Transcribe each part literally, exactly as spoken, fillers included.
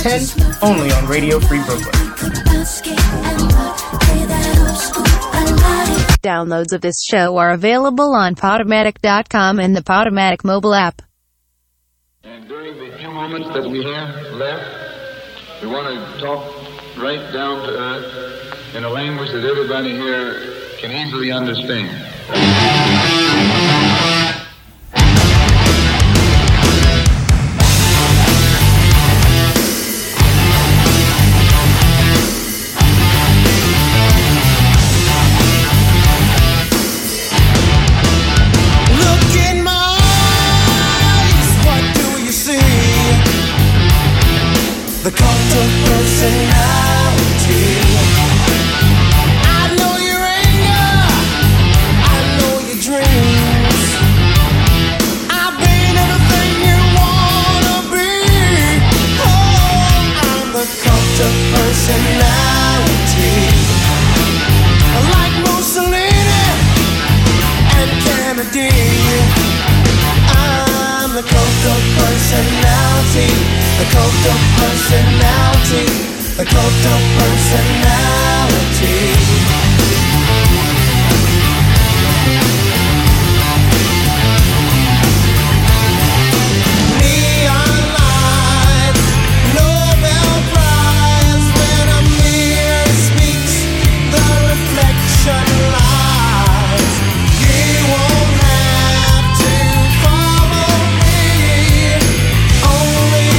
ten, only on Radio Free Brooklyn. Downloads of this show are available on Podomatic dot com and the Podomatic mobile app. And during the few moments that we have left, we want to talk right down to earth in a language that everybody here can easily understand. The cult of personality. I know your anger, I know your dreams. I've been everything you wanna be. Oh, I'm the cult of personality. Like Mussolini and Kennedy, I'm the cult of personality. The cult of personality, the cult of personality. Neon lights, Nobel Prize, when a mirror speaks, the reflection lies. You won't have to follow me, only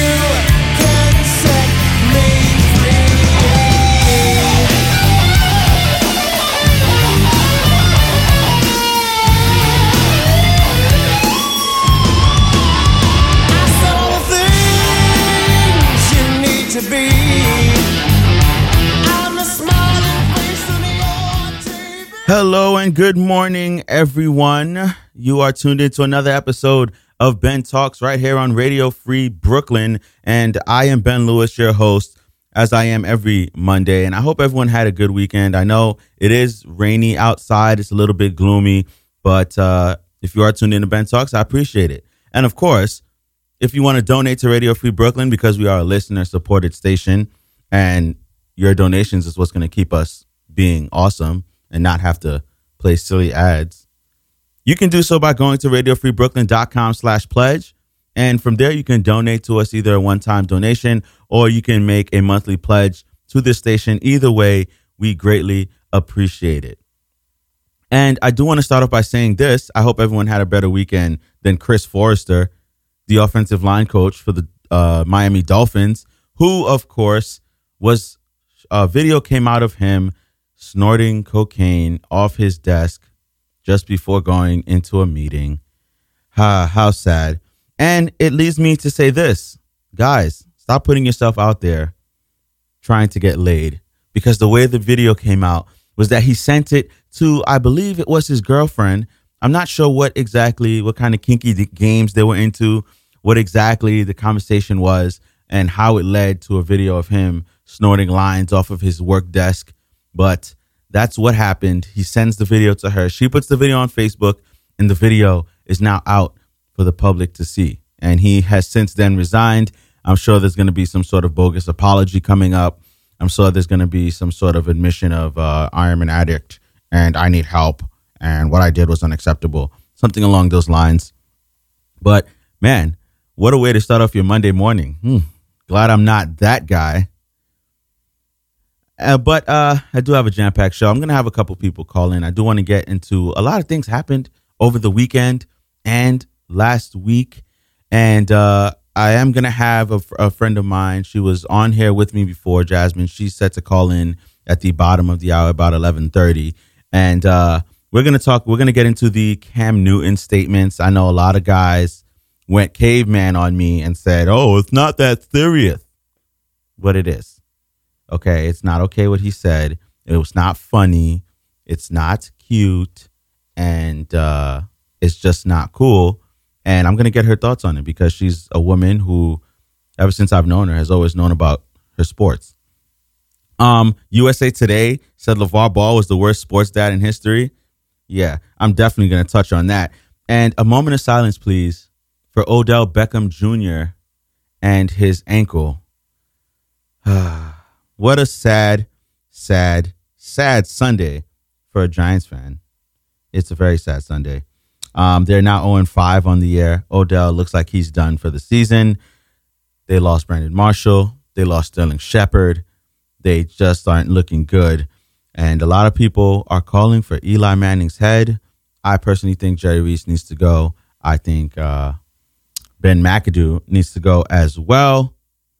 to be. I'm the smiling face on your T V. Hello and good morning, everyone. You are tuned into another episode of Ben Talks right here on Radio Free Brooklyn. And I am Ben Lewis, your host, as I am every Monday. And I hope everyone had a good weekend. I know it is rainy outside. It's a little bit gloomy. But uh, if you are tuned into Ben Talks, I appreciate it. And of course, if you want to donate to Radio Free Brooklyn, because we are a listener-supported station, and your donations is what's going to keep us being awesome and not have to play silly ads, you can do so by going to radio free brooklyn dot com slash pledge. And from there, you can donate to us, either a one-time donation or you can make a monthly pledge to this station. Either way, we greatly appreciate it. And I do want to start off by saying this. I hope everyone had a better weekend than Chris Forrester, the offensive line coach for the uh, Miami Dolphins, who, of course, was a video came out of him snorting cocaine off his desk just before going into a meeting. Ha, how sad. And it leads me to say this. Guys, stop putting yourself out there trying to get laid, because the way the video came out was that he sent it to, I believe it was his girlfriend. I'm not sure what exactly, what kind of kinky games they were into, what exactly the conversation was, and how it led to a video of him snorting lines off of his work desk. But that's what happened. He sends the video to her. She puts the video on Facebook, and the video is now out for the public to see. And he has since then resigned. I'm sure there's going to be some sort of bogus apology coming up. I'm sure there's going to be some sort of admission of uh, I am an addict and I need help, and what I did was unacceptable. Something along those lines. But, man, what a way to start off your Monday morning. Hmm. Glad I'm not that guy. Uh, but uh, I do have a jam-packed show. I'm going to have a couple people call in. I do want to get into a lot of things happened over the weekend and last week. And uh, I am going to have a, a friend of mine. She was on here with me before, Jasmine. She's set to call in at the bottom of the hour, about eleven thirty. And uh, we're going to talk, we're going to get into the Cam Newton statements. I know a lot of guys went caveman on me and said, oh, it's not that serious. But it is. Okay, it's not okay what he said. It was not funny. It's not cute. And uh, it's just not cool. And I'm going to get her thoughts on it, because she's a woman who, ever since I've known her, has always known about her sports. Um, U S A Today said LeVar Ball was the worst sports dad in history. Yeah, I'm definitely going to touch on that. And a moment of silence, please, for Odell Beckham Junior and his ankle. What a sad, sad, sad Sunday for a Giants fan. It's a very sad Sunday. Um, they're now oh and five on the year. Odell looks like he's done for the season. They lost Brandon Marshall. They lost Sterling Shepard. They just aren't looking good. And a lot of people are calling for Eli Manning's head. I personally think Jerry Reese needs to go. I think uh, Ben McAdoo needs to go as well.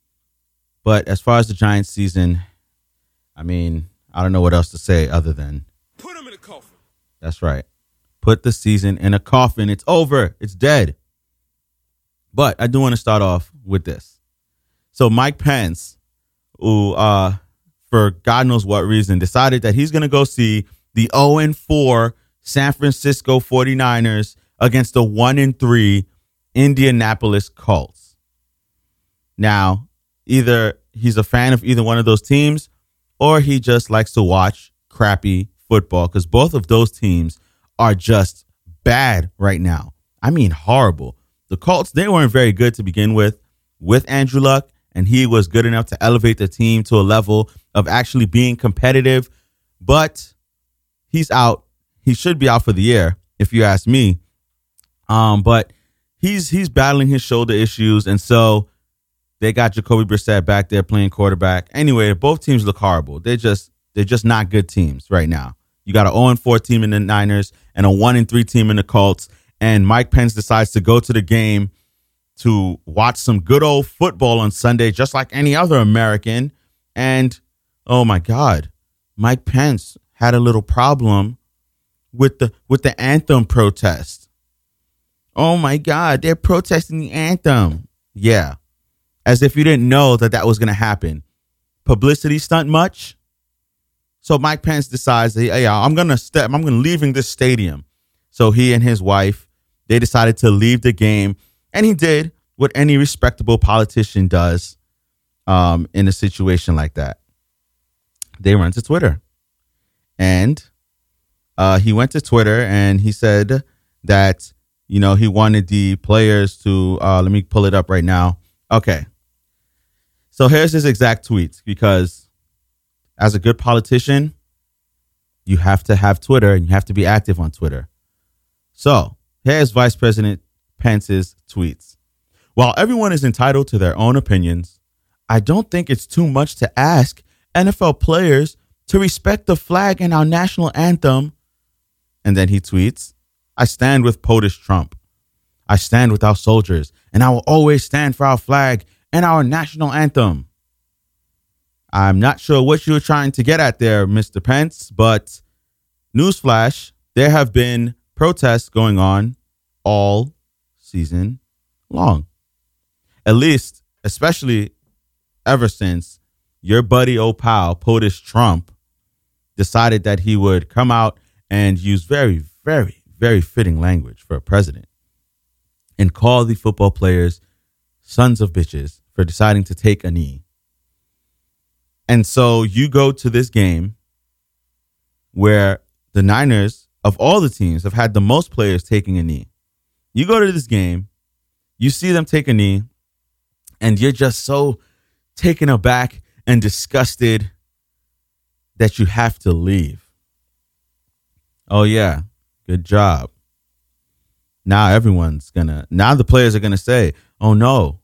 But as far as the Giants season, I mean, I don't know what else to say other than put him in a coffin. That's right. Put the season in a coffin. It's over. It's dead. But I do want to start off with this. So Mike Pence, who, uh, for God knows what reason, decided that he's going to go see the oh and four San Francisco forty-niners against the one and three Indianapolis Colts. Now, either he's a fan of either one of those teams or he just likes to watch crappy football because both of those teams are just bad right now. I mean, horrible. The Colts, they weren't very good to begin with, with Andrew Luck, and he was good enough to elevate the team to a level of actually being competitive. But he's out. He should be out for the year, if you ask me. Um, but he's he's battling his shoulder issues, and so they got Jacoby Brissett back there playing quarterback. Anyway, both teams look horrible. They're just they're just not good teams right now. You got an oh and four team in the Niners and a one and three team in the Colts. And Mike Pence decides to go to the game to watch some good old football on Sunday, just like any other American. And, oh, my God, Mike Pence had a little problem with the with the anthem protest. Oh, my God, they're protesting the anthem. Yeah, as if you didn't know that that was going to happen. Publicity stunt much? So Mike Pence decides, that, hey, I'm going to step, I'm going to leaving this stadium. So he and his wife, they decided to leave the game. And he did what any respectable politician does um, in a situation like that. They run to Twitter. And uh, he went to Twitter and he said that, you know, he wanted the players to, uh, let me pull it up right now. Okay. So here's his exact tweets, because as a good politician, you have to have Twitter and you have to be active on Twitter. So here's Vice President Pence's tweets. While everyone is entitled to their own opinions, I don't think it's too much to ask N F L players to respect the flag and our national anthem. And then he tweets, I stand with POTUS Trump. I stand with our soldiers, and I will always stand for our flag and our national anthem. I'm not sure what you were trying to get at there, Mister Pence, but newsflash, there have been protests going on all season long. At least, especially ever since your buddy, old pal, POTUS Trump, decided that he would come out and use very, very, very fitting language for a president and call the football players sons of bitches for deciding to take a knee. And so you go to this game where the Niners, of all the teams, have had the most players taking a knee. You go to this game, you see them take a knee, and you're just so taken aback and disgusted that you have to leave. Oh, yeah. Good job. Now everyone's going to, now the players are going to say, oh, no.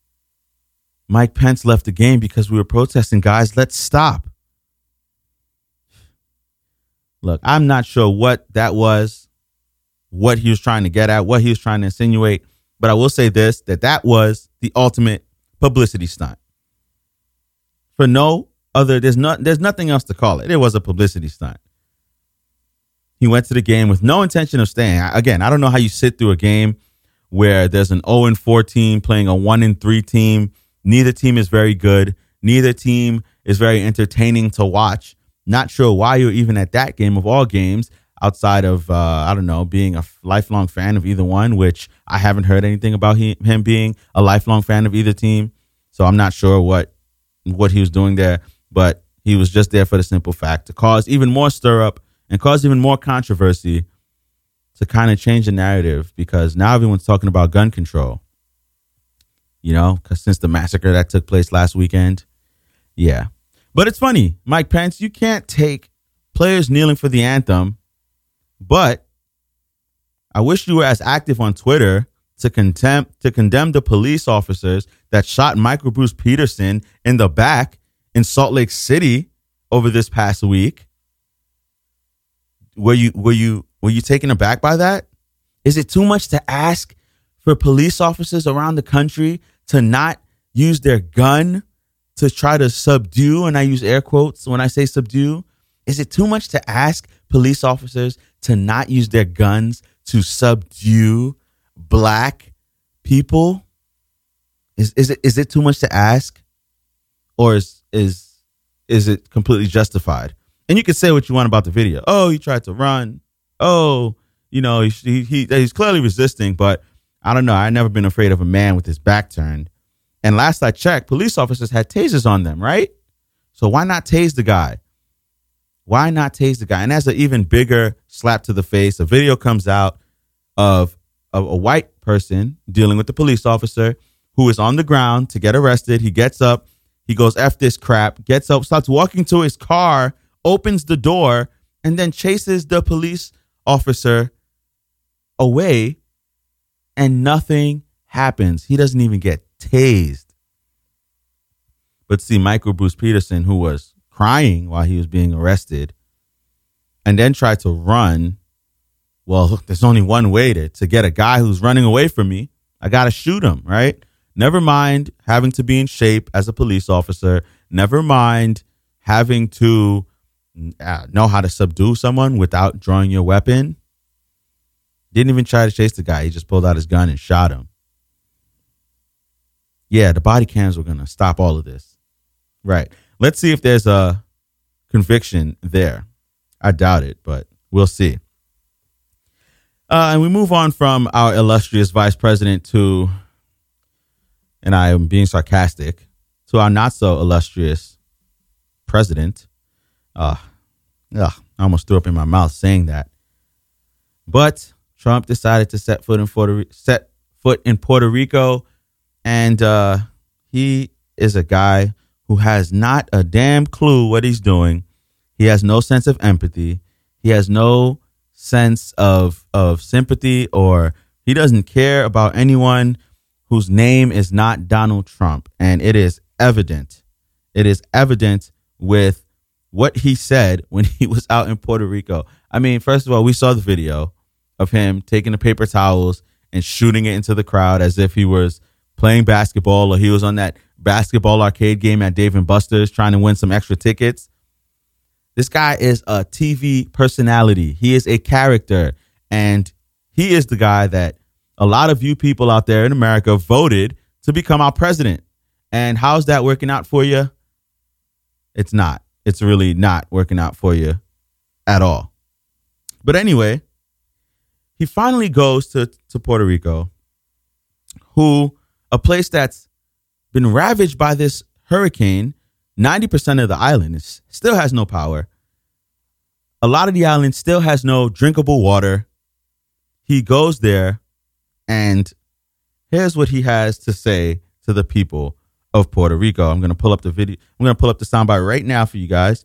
Mike Pence left the game because we were protesting, guys. Let's stop. Look, I'm not sure what that was, what he was trying to get at, what he was trying to insinuate. But I will say this, that that was the ultimate publicity stunt. For no other, there's not, there's nothing else to call it. It was a publicity stunt. He went to the game with no intention of staying. Again, I don't know how you sit through a game where there's an oh and four team playing a one and three team. Neither team is very good. Neither team is very entertaining to watch. Not sure why you're even at that game of all games outside of, uh, I don't know, being a lifelong fan of either one, which I haven't heard anything about he, him being a lifelong fan of either team. So I'm not sure what what he was doing there, but he was just there for the simple fact to cause even more stir up and cause even more controversy to kind of change the narrative, because now everyone's talking about gun control. You know, because since the massacre that took place last weekend. Yeah. But it's funny, Mike Pence, you can't take players kneeling for the anthem, but I wish you were as active on Twitter to condemn to condemn the police officers that shot Michael Bruce Peterson in the back in Salt Lake City over this past week. Were you were you were you taken aback by that? Is it too much to ask for police officers around the country to not use their gun to try to subdue, and I use air quotes when I say subdue? Is it too much to ask police officers to not use their guns to subdue black people? Is is it is it too much to ask, or is is is it completely justified? And you can say what you want about the video. Oh, he tried to run. Oh, you know, he, he, he he's clearly resisting, but I don't know. I've never been afraid of a man with his back turned. And last I checked, police officers had tasers on them, right? So why not tase the guy? Why not tase the guy? And as an even bigger slap to the face, a video comes out of, of a white person dealing with the police officer who is on the ground to get arrested. He gets up, he goes, F this crap, gets up, starts walking to his car, opens the door, and then chases the police officer away, and nothing happens. He doesn't even get tased. But see, Michael Bruce Peterson, who was crying while he was being arrested and then tried to run. Well, there's only one way to, to get a guy who's running away from me. I got to shoot him, right? Never mind having to be in shape as a police officer. Never mind having to uh, know how to subdue someone without drawing your weapon. Didn't even try to chase the guy. He just pulled out his gun and shot him. Yeah, the body cams were going to stop all of this. Right. Let's see if there's a conviction there. I doubt it, but we'll see. Uh, and we move on from our illustrious vice president to, and I am being sarcastic, to our not so illustrious president. Uh, ugh, I almost threw up in my mouth saying that. But Trump decided to set foot in Puerto, set foot in Puerto Rico. And uh, he is a guy who has not a damn clue what he's doing. He has no sense of empathy. He has no sense of of sympathy, or he doesn't care about anyone whose name is not Donald Trump. And it is evident. It is evident with what he said when he was out in Puerto Rico. I mean, first of all, we saw the video of him taking the paper towels and shooting it into the crowd as if he was playing basketball, or he was on that basketball arcade game at Dave and Buster's trying to win some extra tickets. This guy is a T V personality. He is a character, and he is the guy that a lot of you people out there in America voted to become our president. And how's that working out for you? It's not. It's really not working out for you at all. But anyway, he finally goes to, to Puerto Rico, who a place that's been ravaged by this hurricane. ninety percent of the island is, still has no power. A lot of the island still has no drinkable water. He goes there, and here's what he has to say to the people of Puerto Rico. I'm going to pull up the video. I'm going to pull up the soundbite right now for you guys.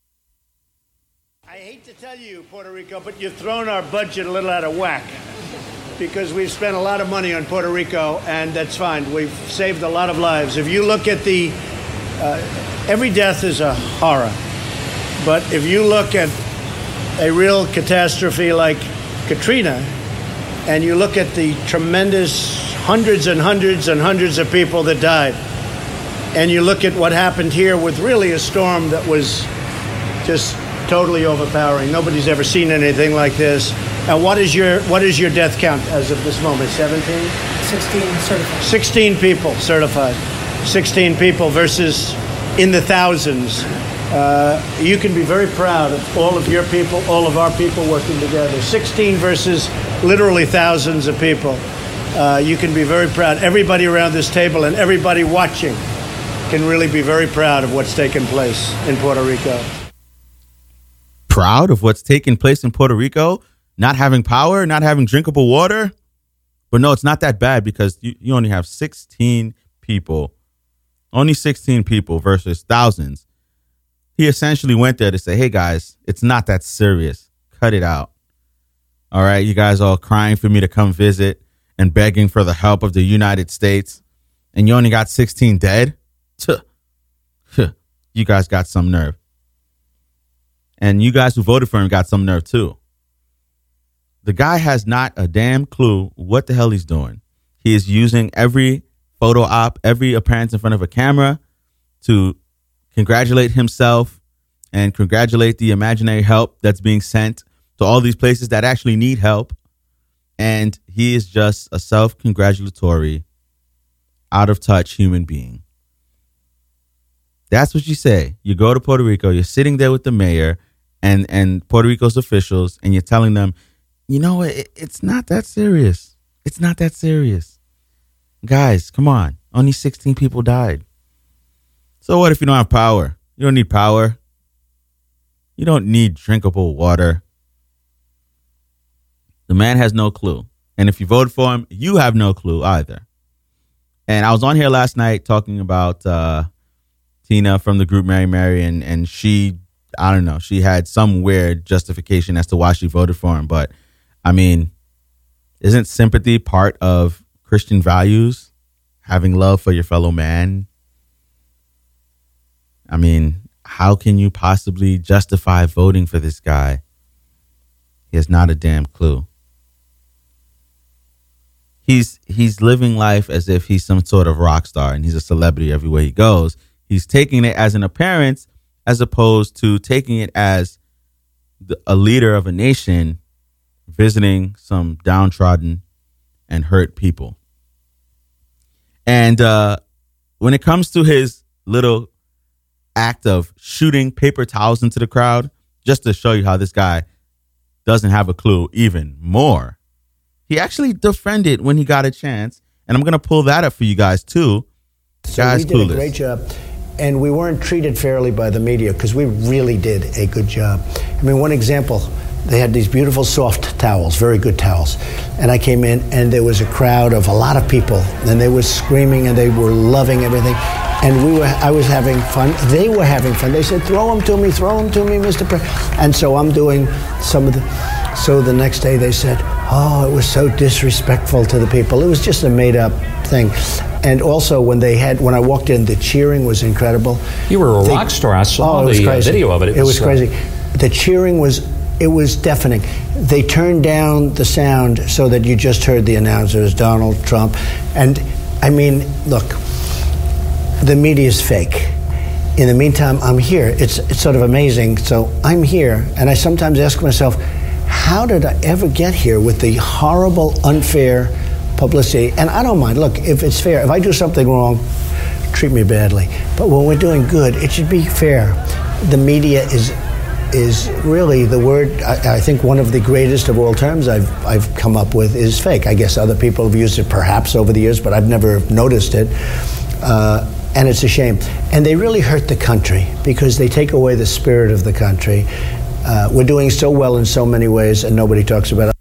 I hate to tell you, Puerto Rico, but you've thrown our budget a little out of whack, because we've spent a lot of money on Puerto Rico, and that's fine. We've saved a lot of lives. If you look at the, uh, every death is a horror. But if you look at a real catastrophe like Katrina, and you look at the tremendous hundreds and hundreds and hundreds of people that died, and you look at what happened here with really a storm that was just totally overpowering. Nobody's ever seen anything like this. And what is your what is your death count as of this moment? seventeen? sixteen certified. sixteen people certified. sixteen people versus in the thousands. Uh, you can be very proud of all of your people, all of our people working together. sixteen versus literally thousands of people. Uh, you can be very proud. Everybody around this table and everybody watching can really be very proud of what's taken place in Puerto Rico. Proud of what's taking place in Puerto Rico? Not having power, not having drinkable water? But no, it's not that bad, because you, you only have sixteen people only sixteen people versus thousands. He essentially went there to say, hey, guys, it's not that serious. Cut it out. All right, you guys all crying for me to come visit and begging for the help of the United States, and you only got sixteen dead? Tuh. Huh. You guys got some nerve. And you guys who voted for him got some nerve too. The guy has not a damn clue what the hell he's doing. He is using every photo op, every appearance in front of a camera to congratulate himself and congratulate the imaginary help that's being sent to all these places that actually need help. And he is just a self-congratulatory, out of touch human being. That's what you say. You go to Puerto Rico, you're sitting there with the mayor and, and Puerto Rico's officials, and you're telling them, you know, it, it's not that serious. It's not that serious. Guys, come on. Only sixteen people died. So what if you don't have power? You don't need power. You don't need drinkable water. The man has no clue. And if you voted for him, you have no clue either. And I was on here last night talking about uh, Tina from the group Mary Mary, and, and she, I don't know, she had some weird justification as to why she voted for him. But, I mean, isn't sympathy part of Christian values? Having love for your fellow man? I mean, how can you possibly justify voting for this guy? He has not a damn clue. He's he's living life as if he's some sort of rock star and he's a celebrity everywhere he goes. He's taking it as an appearance as opposed to taking it as the, a leader of a nation visiting some downtrodden and hurt people. And uh, when it comes to his little act of shooting paper towels into the crowd, just to show you how this guy doesn't have a clue even more, he actually defended when he got a chance. And I'm going to pull that up for you guys, too. So guys, we did clueless. a great job. And we weren't treated fairly by the media because we really did a good job. I mean, one example, they had these beautiful soft towels, very good towels. And I came in and there was a crowd of a lot of people and they were screaming and they were loving everything. And we were, I was having fun. They were having fun. They said, throw them to me, throw them to me, Mister President. And so I'm doing some of the, so the next day they said, oh, it was so disrespectful to the people. It was just a made up thing. And also when they had, when I walked in, the cheering was incredible. You were a they, rock star. I saw oh, the uh, video of it. It, it was, was crazy. Uh, the cheering was, it was deafening. They turned down the sound so that you just heard the announcers, Donald Trump. And I mean, look, the media is fake. In the meantime, I'm here. It's, it's sort of amazing. So I'm here, and I sometimes ask myself, how did I ever get here with the horrible, unfair publicity? And I don't mind. Look, if it's fair, if I do something wrong, treat me badly. But when we're doing good, it should be fair. The media is is really the word. I, I think one of the greatest of all terms I've I've come up with is fake. I guess other people have used it perhaps over the years, but I've never noticed it. Uh, and it's a shame. And they really hurt the country because they take away the spirit of the country. Uh, we're doing so well in so many ways, and nobody talks about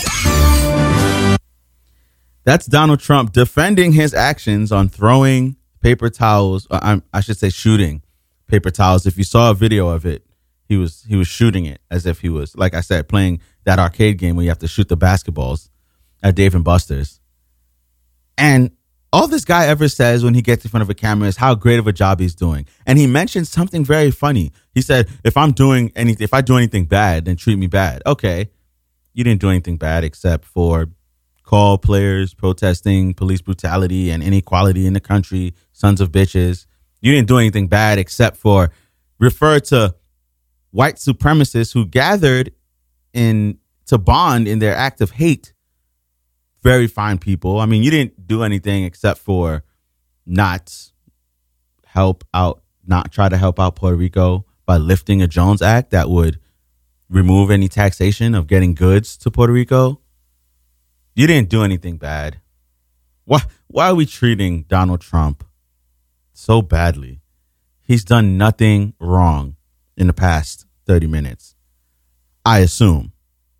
it. That's Donald Trump defending his actions on throwing paper towels. Uh, I, I should say shooting paper towels. If you saw a video of it, he was he was shooting it as if he was, like I said, playing that arcade game where you have to shoot the basketballs at Dave and Buster's. And all this guy ever says when he gets in front of a camera is how great of a job he's doing. And he mentioned something very funny. He said, if I'm doing anything, if I do anything bad, then treat me bad. Okay. You didn't do anything bad except for call players protesting police brutality and inequality in the country, sons of bitches. You didn't do anything bad except for refer to white supremacists who gathered in to bond in their act of hate. Very fine people. I mean, you didn't do anything except for not help out, not try to help out Puerto Rico by lifting a Jones Act that would remove any taxation of getting goods to Puerto Rico. You didn't do anything bad. Why, why are we treating Donald Trump so badly? He's done nothing wrong in the past thirty minutes, I assume.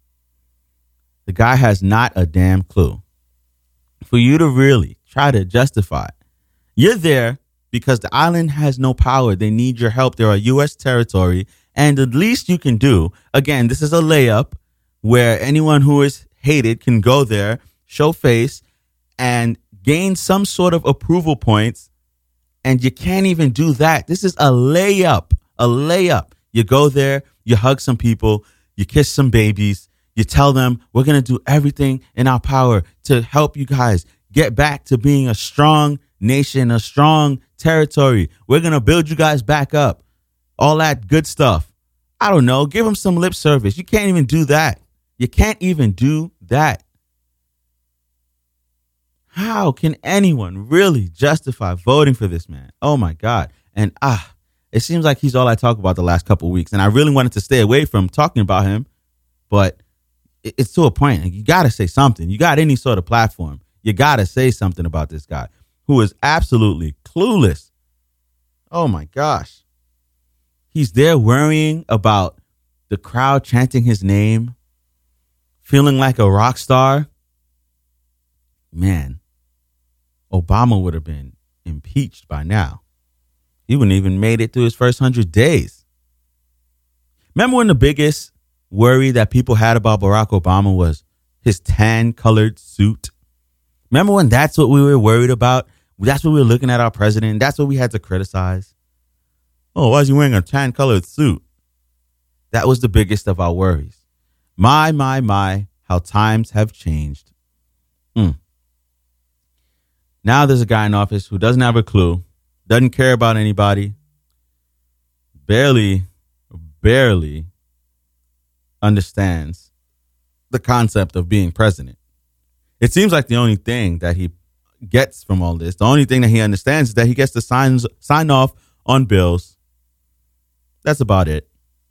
The guy has not a damn clue. For you to really try to justify, you're there because the island has no power. They need your help. They're a U S territory. And the least you can do, again, this is a layup where anyone who is hated can go there, show face, and gain some sort of approval points. And you can't even do that. This is a layup, a layup. You go there, you hug some people, you kiss some babies, you tell them we're going to do everything in our power to help you guys get back to being a strong nation, a strong territory. We're going to build you guys back up. All that good stuff. I don't know. Give them some lip service. You can't even do that. You can't even do that. How can anyone really justify voting for this man? Oh, my God. And ah, it seems like he's all I talk about the last couple of weeks. And I really wanted to stay away from talking about him. But it's to a point. You got to say something. You got any sort of platform. You got to say something about this guy who is absolutely clueless. Oh, my gosh. He's there worrying about the crowd chanting his name, feeling like a rock star. Man, Obama would have been impeached by now. He wouldn't even made it through his first hundred days. Remember when the biggest worry that people had about Barack Obama was his tan-colored suit? Remember when that's what we were worried about? That's what we were looking at our president. That's what we had to criticize. Oh, why is he wearing a tan-colored suit? That was the biggest of our worries. My, my, my, how times have changed. Mm. Now there's a guy in office who doesn't have a clue, doesn't care about anybody, barely, barely understands the concept of being president. It seems like the only thing that he gets from all this, the only thing that he understands is that he gets to sign, sign off on bills. That's about it.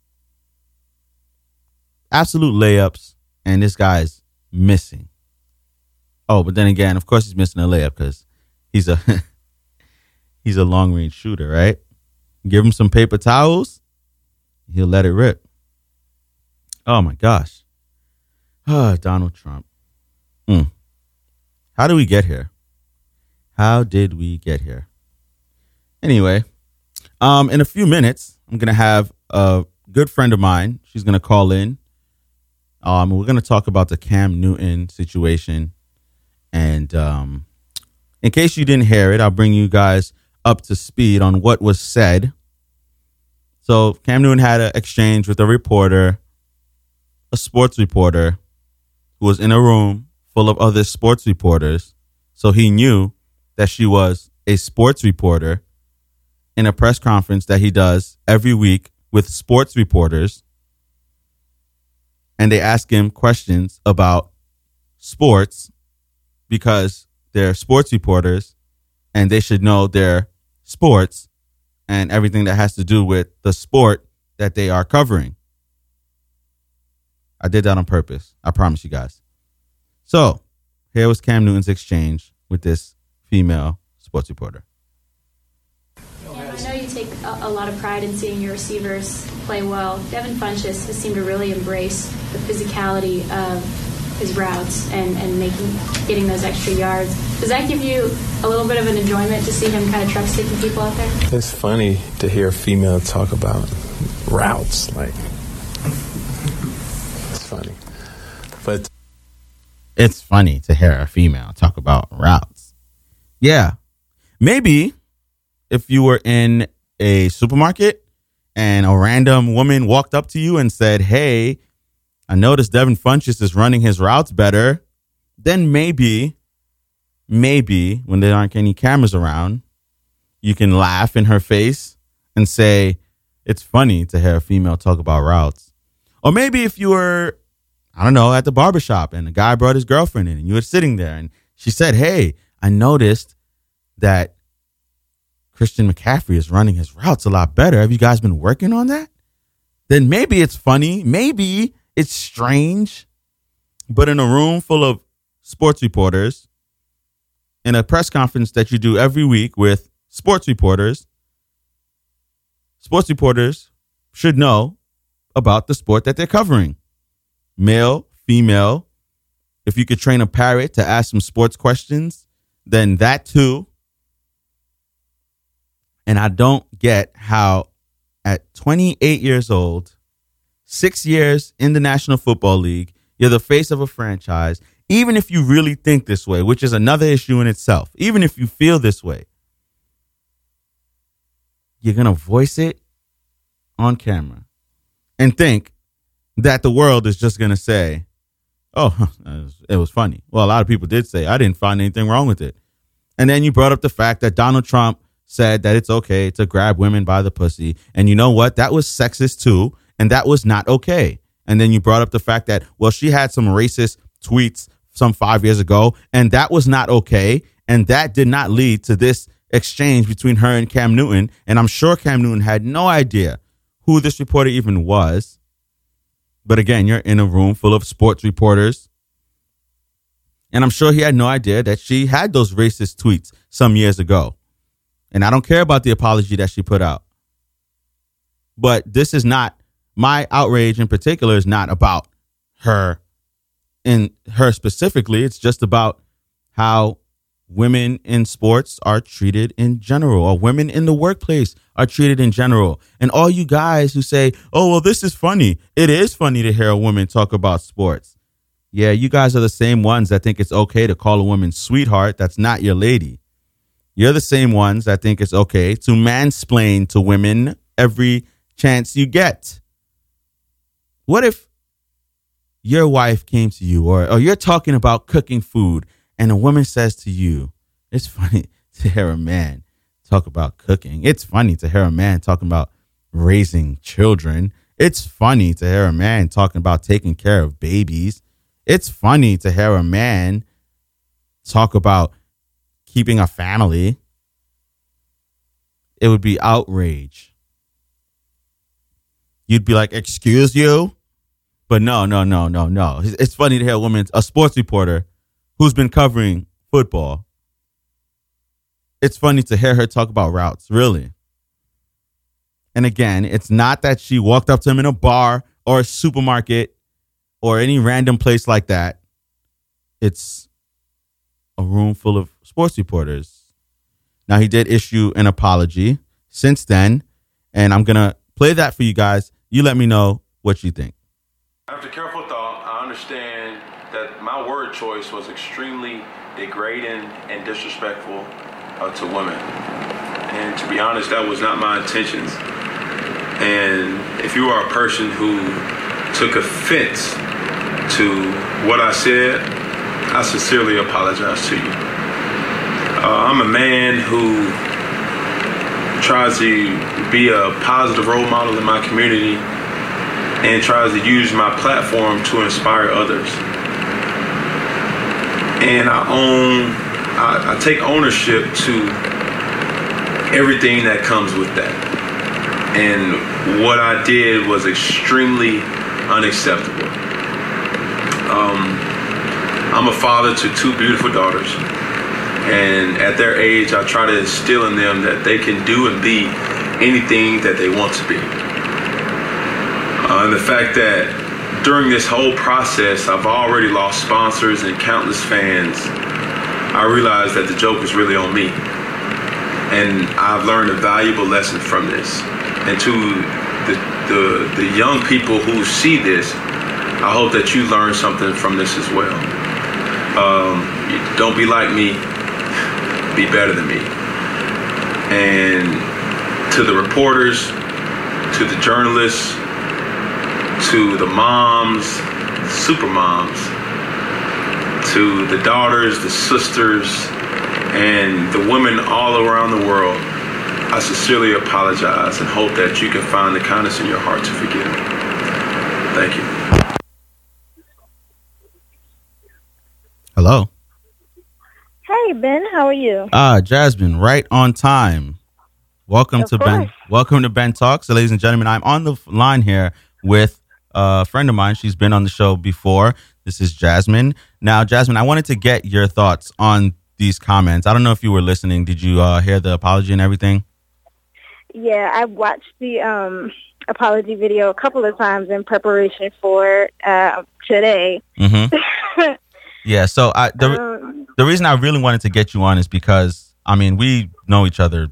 Absolute layups, and this guy's missing. Oh, but then again, of course he's missing a layup because he's a he's a long range shooter, right? Give him some paper towels, he'll let it rip. Oh my gosh. Oh, Donald Trump. Mm. How did we get here? How did we get here? Anyway, um, in a few minutes, I'm gonna have a good friend of mine. She's gonna call in. Um, we're gonna talk about the Cam Newton situation. And um, in case you didn't hear it, I'll bring you guys up to speed on what was said. So Cam Newton had an exchange with a reporter, a sports reporter, who was in a room full of other sports reporters. So he knew that she was a sports reporter in a press conference that he does every week with sports reporters. And they ask him questions about sports, because they're sports reporters and they should know their sports and everything that has to do with the sport that they are covering. I did that on purpose. I promise you guys. So here was Cam Newton's exchange with this female sports reporter. Yeah, I know you take a, a lot of pride in seeing your receivers play well. Devin Funchess has seemed to really embrace the physicality of his routes and, and making getting those extra yards. Does that give you a little bit of an enjoyment to see him kind of truck sticking people out there? It's funny to hear a female talk about routes. Like, it's funny. But it's funny to hear a female talk about routes. Yeah. Maybe if you were in a supermarket and a random woman walked up to you and said, hey, I noticed Devin Funchess is running his routes better, then maybe, maybe when there aren't any cameras around, you can laugh in her face and say, it's funny to hear a female talk about routes. Or maybe if you were, I don't know, at the barbershop and the guy brought his girlfriend in and you were sitting there and she said, hey, I noticed that Christian McCaffrey is running his routes a lot better. Have you guys been working on that? Then maybe it's funny. Maybe it's strange. But in a room full of sports reporters, in a press conference that you do every week with sports reporters, sports reporters should know about the sport that they're covering. Male, female. If you could train a parrot to ask some sports questions, then that too. And I don't get how at twenty-eight years old, six years in the National Football League, you're the face of a franchise. Even if you really think this way, which is another issue in itself, even if you feel this way, you're going to voice it on camera and think that the world is just going to say, oh, it was funny. Well, a lot of people did say, I didn't find anything wrong with it. And then you brought up the fact that Donald Trump said that it's okay to grab women by the pussy. And you know what? That was sexist too. And that was not okay. And then you brought up the fact that, well, she had some racist tweets some five years ago, and that was not okay. And that did not lead to this exchange between her and Cam Newton. And I'm sure Cam Newton had no idea who this reporter even was. But again, you're in a room full of sports reporters. And I'm sure he had no idea that she had those racist tweets some years ago. And I don't care about the apology that she put out. But this is not, my outrage in particular is not about her in her specifically. It's just about how women in sports are treated in general, or women in the workplace are treated in general. And all you guys who say, oh, well, this is funny. It is funny to hear a woman talk about sports. Yeah, you guys are the same ones that think it's okay to call a woman sweetheart. That's not your lady. You're the same ones that think it's okay to mansplain to women every chance you get. What if your wife came to you, or, or you're talking about cooking food, and a woman says to you, it's funny to hear a man talk about cooking. It's funny to hear a man talking about raising children. It's funny to hear a man talking about taking care of babies. It's funny to hear a man talk about keeping a family. It would be outrage. You'd be like, excuse you? But no, no, no, no, no. It's funny to hear a woman, a sports reporter who's been covering football. It's funny to hear her talk about routes, really. And again, it's not that she walked up to him in a bar or a supermarket or any random place like that. It's a room full of sports reporters. Now, he did issue an apology since then, and I'm going to play that for you guys. You let me know what you think. After careful thought, I understand that my word choice was extremely degrading and disrespectful uh, to women. And to be honest, that was not my intentions. And if you are a person who took offense to what I said, I sincerely apologize to you. Uh, I'm a man who tries to be a positive role model in my community and tries to use my platform to inspire others. And I own, I, I take ownership to everything that comes with that. And what I did was extremely unacceptable. Um, I'm a father to two beautiful daughters. And at their age, I try to instill in them that they can do and be anything that they want to be. Uh, and the fact that during this whole process, I've already lost sponsors and countless fans, I realized that the joke was really on me. And I've learned a valuable lesson from this. And to the, the, the young people who see this, I hope that you learn something from this as well. Um, don't be like me, be better than me. And to the reporters, to the journalists, to the moms, super moms, to the daughters, the sisters, and the women all around the world, I sincerely apologize and hope that you can find the kindness in your heart to forgive me. Thank you. Hello. Hey, Ben, how are you? Ah, Jasmine, right on time. Welcome Of to course. Ben. Welcome to Ben Talks. So, ladies and gentlemen, I'm on the line here with a friend of mine. She's been on the show before. This is Jasmine. Now, Jasmine, I wanted to get your thoughts on these comments. I don't know if you were listening. Did you uh, hear the apology and everything? Yeah, I watched the um, apology video a couple of times in preparation for uh, today. Mm-hmm. Yeah, so I, the, um, the reason I really wanted to get you on is because, I mean, we know each other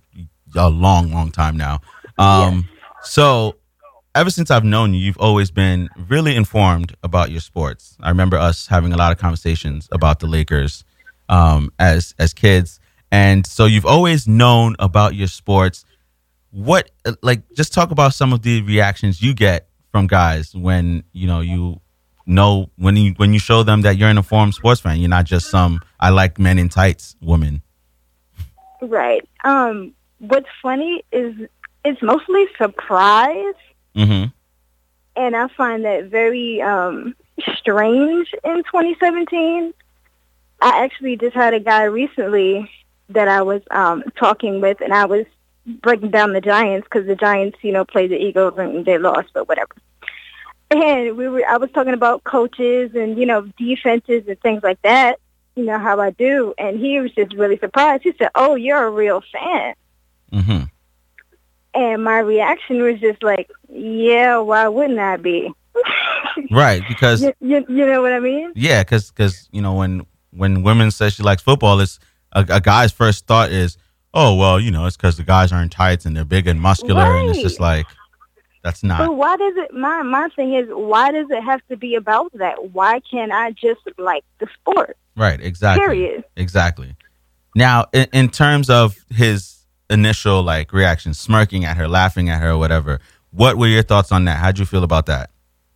a long, long time now. Um, yes. So ever since I've known you, you've always been really informed about your sports. I remember us having a lot of conversations about the Lakers um, as as kids. And so you've always known about your sports. What, like, just talk about some of the reactions you get from guys when, you know, you know, when you when you show them that you're an informed sports fan. You're not just some I like men in tights woman. Right. Um, what's funny is it's mostly surprise. Mm-hmm. And I find that very um, strange in twenty seventeen. I actually just had a guy recently that I was um, talking with, and I was breaking down the Giants because the Giants, you know, played the Eagles and they lost, but whatever. And we were, I was talking about coaches and, you know, defenses and things like that, you know, how I do. And he was just really surprised. He said, "Oh, you're a real fan." Mm-hmm. And my reaction was just like, yeah, why wouldn't I be? Right, because... You, you, you know what I mean? Yeah, because, you know, when, when women say she likes football, it's a, a guy's first thought is, oh, well, you know, it's because the guys are in tights and they're big and muscular, right. And it's just like, that's not. But why does it, my, my thing is, why does it have to be about that? Why can't I just like the sport? Right, exactly. Period. Exactly. Now, in, in terms of his initial, like, reaction, smirking at her, laughing at her, or whatever, what were your thoughts on that? How'd you feel about that?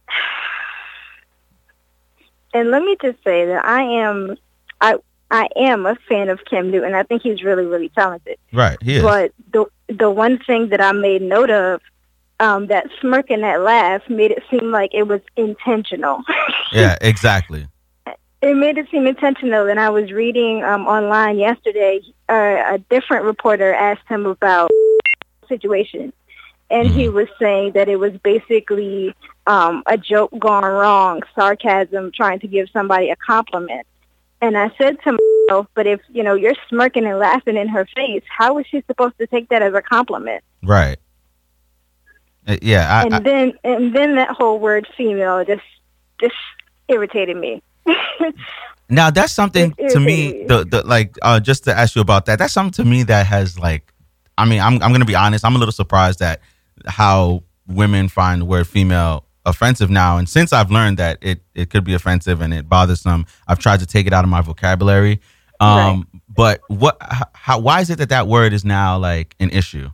And let me just say that I am, I I am a fan of Cam Newton. I think he's really, really talented. Right, he is. But the the one thing that I made note of, um, that smirk and that laugh made it seem like it was intentional. Yeah, exactly. It made it seem intentional. And I was reading um, online yesterday, uh, a different reporter asked him about the situation. And mm-hmm. he was saying that it was basically um, a joke gone wrong, sarcasm, trying to give somebody a compliment. And I said to myself, but if, you know, you're smirking and laughing in her face, how is she supposed to take that as a compliment? Right. Uh, yeah. I, and I, then and then that whole word female just just irritated me. Now, that's something to me, the, the like, uh, just to ask you about that, that's something to me that has, like, I mean, I'm I'm going to be honest, I'm a little surprised at how women find the word female offensive now. And since I've learned that it, it could be offensive and it bothers some, I've tried to take it out of my vocabulary. Um, right. But what, how, why is it that that word is now, like, an issue?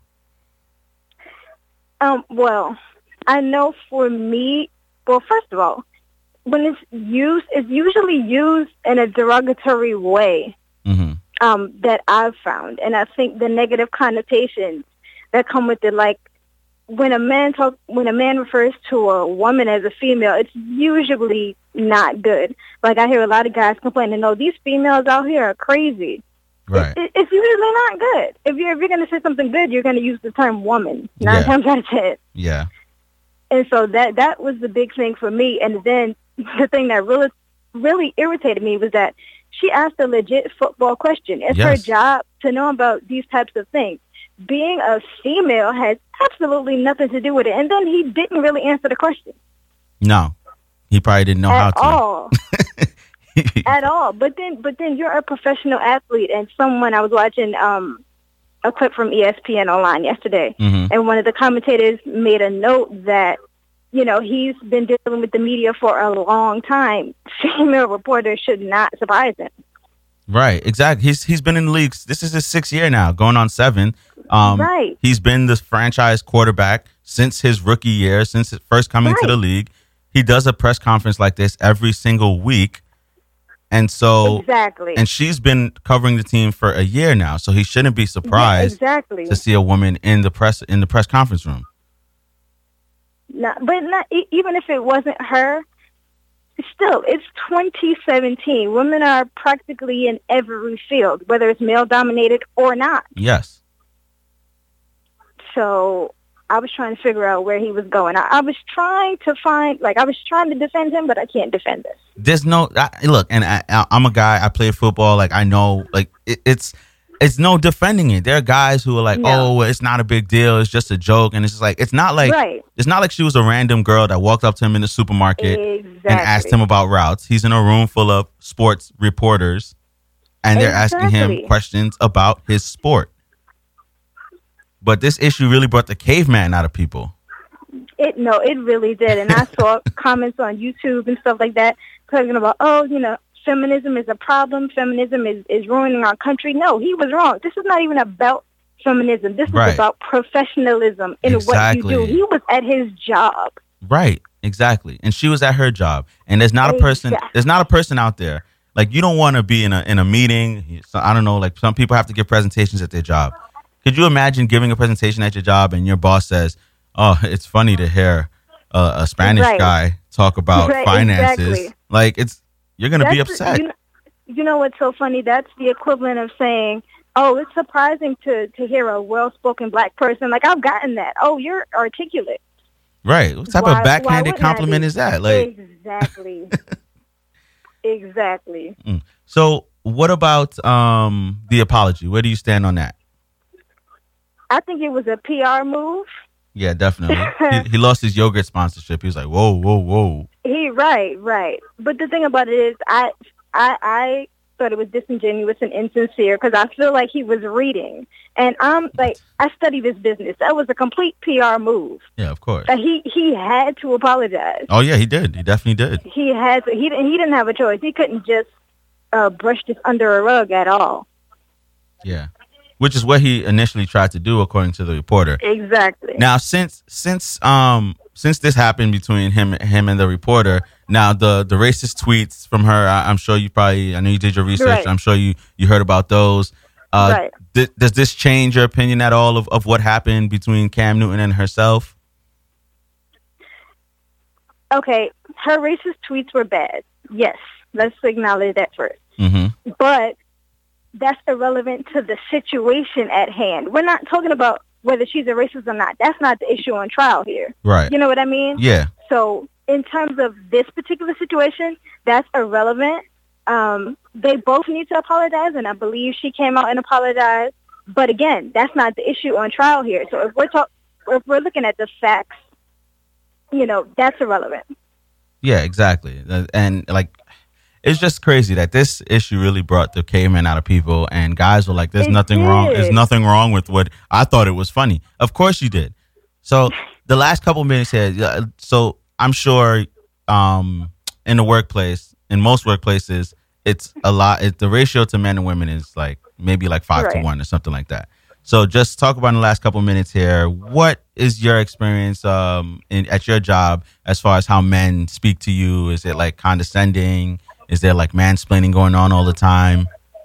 Um, well, I know for me, well, first of all, when it's used, it's usually used in a derogatory way. Mm-hmm. Um, that I've found. And I think the negative connotations that come with it, like when a man talk, when a man refers to a woman as a female, it's usually not good. Like I hear a lot of guys complaining, "No, these females out here are crazy." Right. It, it, it's usually not good. If you're if you're going to say something good, you're going to use the term woman nine yeah. times out of ten. Yeah. And so that that was the big thing for me. And then the thing that really really irritated me was that she asked a legit football question. It's yes. her job to know about these types of things. Being a female has absolutely nothing to do with it. And then he didn't really answer the question. No, he probably didn't know At how to. all. At all. But then, but then you're a professional athlete, and someone I was watching um, a clip from E S P N online yesterday, mm-hmm. and one of the commentators made a note that, you know, he's been dealing with the media for a long time. Female reporters should not surprise him. Right, exactly. He's he's been in the league. This is his sixth year now, going on seven. Um, right. He's been the franchise quarterback since his rookie year, since his first coming right. to the league. He does a press conference like this every single week. And so, exactly. And she's been covering the team for a year now, so he shouldn't be surprised yeah, exactly. to see a woman in the press in the press conference room. No, but not even if it wasn't her. Still, it's twenty seventeen. Women are practically in every field, whether it's male dominated or not. Yes. So I was trying to figure out where he was going. I, I was trying to find, like, I was trying to defend him, but I can't defend this. There's no I, look, and I, I'm a guy. I played football. Like I know, like it, it's it's no defending it. There are guys who are like, no. oh, it's not a big deal. It's just a joke, and it's just like it's not like right. it's not like she was a random girl that walked up to him in the supermarket exactly. and asked him about routes. He's in a room full of sports reporters, and they're exactly. asking him questions about his sport. but this issue really brought the caveman out of people. It no, it really did. And I saw comments on YouTube and stuff like that talking about, oh, you know, feminism is a problem. Feminism is, is ruining our country. No, he was wrong. This is not even about feminism. This is Right. about professionalism in Exactly. what you do. He was at his job. Right, exactly. And she was at her job. And there's not a person Exactly. there's not a person out there. Like, you don't want to be in a in a meeting. So, I don't know, like some people have to give presentations at their job. Could you imagine giving a presentation at your job and your boss says, "Oh, it's funny to hear uh, a Spanish Right. guy talk about Right, finances." exactly. Like, it's you're going to be That's- upset. You know, you know what's so funny? That's the equivalent of saying, oh, it's surprising to, to hear a well-spoken black person. Like, I've gotten that. Oh, you're articulate. Right. What type Why- of why backhanded wouldn't I compliment be? is that? Like, Exactly. Exactly. mm. So what about um, the apology? Where do you stand on that? I think it was a P R move. Yeah, definitely. he, he lost his yogurt sponsorship. He was like, whoa, whoa, whoa. He right, right. But the thing about it is, I, I, I thought it was disingenuous and insincere because I feel like he was reading, and I'm like, I study this business. That was a complete P R move. Yeah, of course. That he he had to apologize. Oh, yeah, he did. He definitely did. He had to. He didn't. He didn't have a choice. He couldn't just uh, brush this under a rug at all. Yeah. Which is what he initially tried to do, according to the reporter. Exactly. Now, since since um since this happened between him him and the reporter, now the the racist tweets from her, I, I'm sure you probably, I know you did your research. Right. I'm sure you you heard about those. Uh, Right. th- does this change your opinion at all of, of what happened between Cam Newton and herself? Okay, her racist tweets were bad. Yes, let's acknowledge that first. Mm-hmm. But that's irrelevant to the situation at hand. We're not talking about whether she's a racist or not. That's not the issue on trial here. Right. You know what I mean? Yeah. So in terms of this particular situation, that's irrelevant. Um, they both need to apologize, and I believe she came out and apologized. But again, that's not the issue on trial here. So if we're talk- if we're looking at the facts, you know, that's irrelevant. Yeah, exactly. Uh, And like, it's just crazy that this issue really brought the caveman out of people, and guys were like, "There's It nothing wrong. did. There's nothing wrong with what I thought it was funny." Of course you did. So the last couple minutes here. yeah, So I'm sure, um, in the workplace, in most workplaces, it's a lot. It, the ratio to men and women is like maybe like five to Right. one or something like that. So just talk about in the last couple minutes here. What is your experience um in, at your job as far as how men speak to you? Is it like condescending? Is there like mansplaining going on all the time?